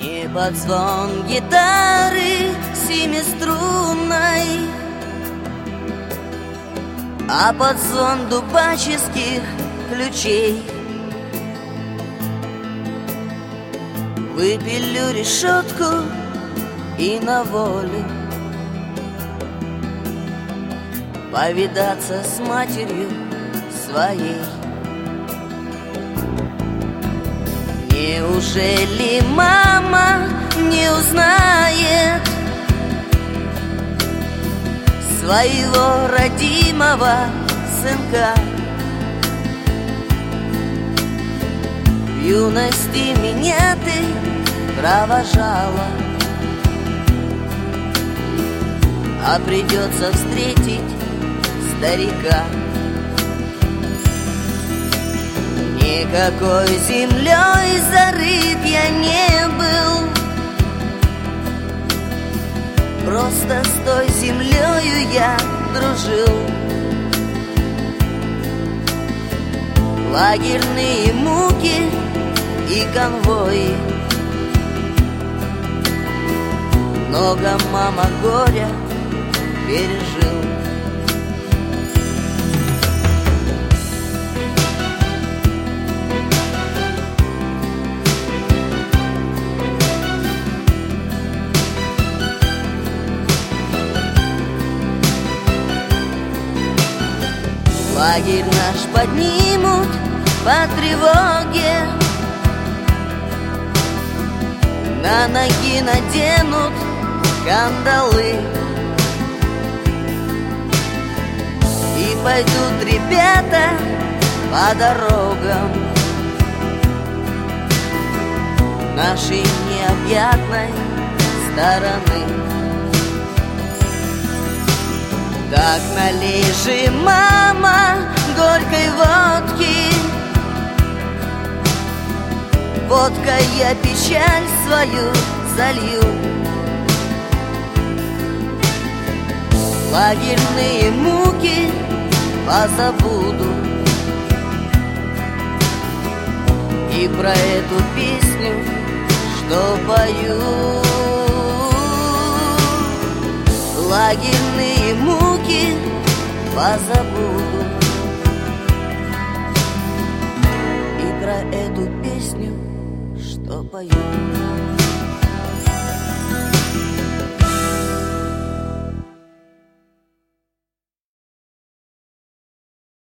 Не под звон гитары семиструнной, а под звон дубаческих ключей. Выпилю решетку и на волю повидаться с матерью своей. Неужели мама не узнает своего родимого сынка? В юности меня ты провожала, а придется встретить старика. Никакой землей зарыт я не был, просто с той землею я дружил. Лагерные муки и конвои, много мама горя пережил. Лагерь наш поднимут по тревоге, на ноги наденут кандалы, и пойдут ребята по дорогам нашей необъятной стороны. Так налей же, мама, горькой водки, водкой я печаль свою залью. Лагерные муки позабуду, и про эту песню, что пою. Лагерные муки позабуду, и про эту песню, что пою.